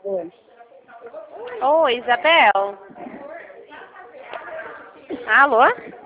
Oi. Oi, Isabel. Alô?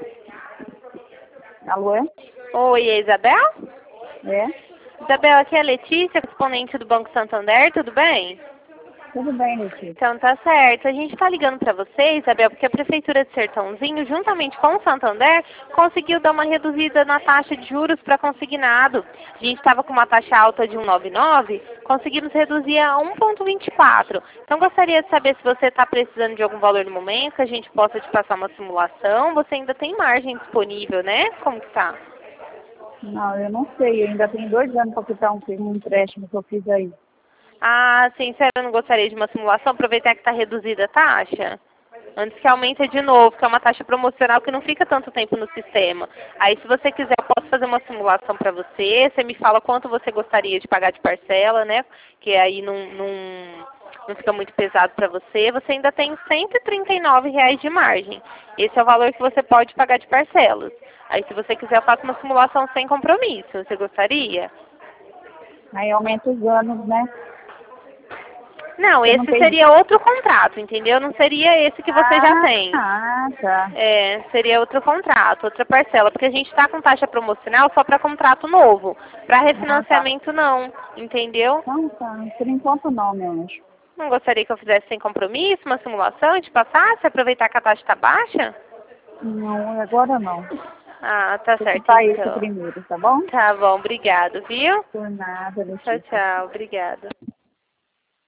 Alô? Oi, é Isabel? É? Isabel, aqui é a Letícia, correspondente do Banco Santander, tudo bem? Tudo bem, Letícia. Então tá certo. A gente está ligando para você, Isabel, porque a Prefeitura de Sertãozinho, juntamente com o Santander, conseguiu dar uma reduzida na taxa de juros para consignado. A gente estava com uma taxa alta de 1,99, conseguimos reduzir a 1,24. Então gostaria de saber se você está precisando de algum valor no momento, que a gente possa te passar uma simulação. Você ainda tem margem disponível, né? Como que tá? Não, eu não sei. Eu ainda tenho 2 anos para quitar um empréstimo que eu fiz aí. Ah, sim, sério, eu não gostaria de uma simulação, aproveitar que está reduzida a taxa? Antes que aumente de novo, que é uma taxa promocional que não fica tanto tempo no sistema. Aí, se você quiser, eu posso fazer uma simulação para você. Você me fala quanto você gostaria de pagar de parcela, né? Que aí não fica muito pesado para você. Você ainda tem R$ 139 de margem. Esse é o valor que você pode pagar de parcelas. Aí, se você quiser, eu faço uma simulação sem compromisso. Você gostaria? Aí aumenta os anos, né? Não, Você não esse tem... seria outro contrato, entendeu? Não seria esse que você já tem. Tá. É, seria outro contrato, outra parcela, porque a gente está com taxa promocional só para contrato novo. Para Ah, tá. refinanciamento não, entendeu? Não, tá. Por enquanto não, meu anjo. Não gostaria que eu fizesse sem compromisso, uma simulação e te passasse, aproveitar que a taxa está baixa? Não, agora não. Ah, tá Vou certo quitar esse então. primeiro, tá bom? Tá bom, obrigado, viu? Por nada, Tchau, Letícia. tchau, obrigada.